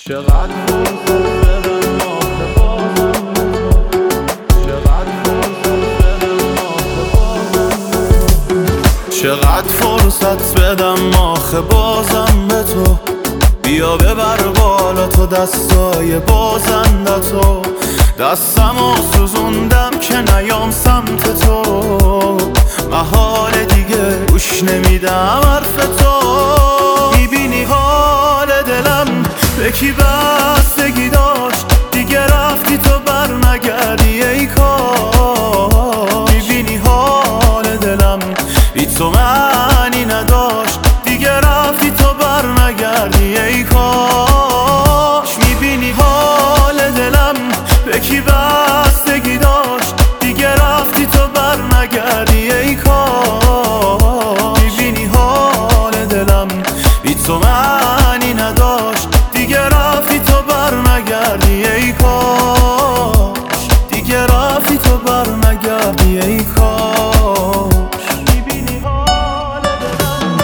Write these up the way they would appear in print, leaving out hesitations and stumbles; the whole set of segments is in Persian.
چقدر فرصت بدم آخه بازم به تو، چقدر فرصت بدم آخه بازم به تو، چقدر فرصت بدم آخه بازم به تو. بیا ببر بالا تو دستای بازندتو، دستمو سوزوندم که نیام سمت تو. محال دیگه گوش نمیدم حرف تو. میبینی حال دلم به کی بستگی داشت، دیگه رفتی تو بر نگردی ای کاش. میبینی حال دلم بی تو معنی نداشت، دیگه رفتی تو بر نگردی ای کاش. میبینی حال دلم به کی بستگی داشت، دیگه رفتی تو بر نگردی ای کاش. میبینی حال دلم بی تو معنی نداشت، دیگه رفتی تو بر نگردی ای کاش. دیگه رفتی تو بر نگردی ای کاش. میبینی حال دلم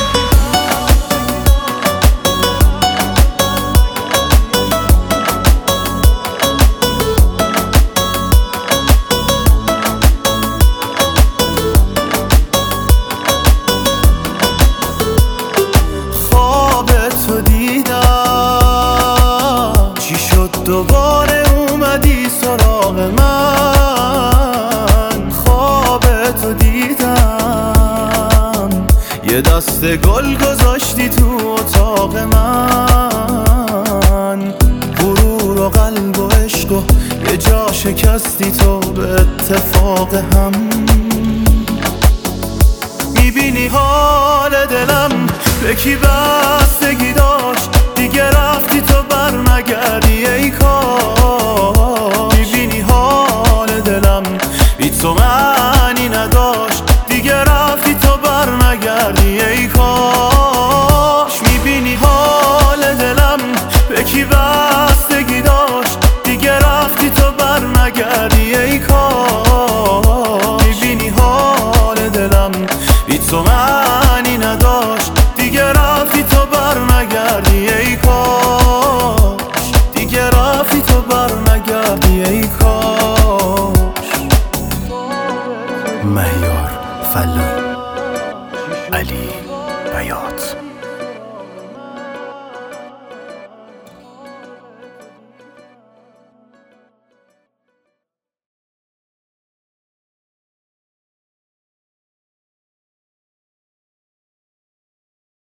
خواب تو دیدم، چی شد دوباره اومدی سراغ من. خواب تو دیدم، یه دست گل گذاشتی تو اتاق من. غرور و قلب و عشق و یه جا شکستی تو به اتفاق هم. میبینی حال دلم به کی بست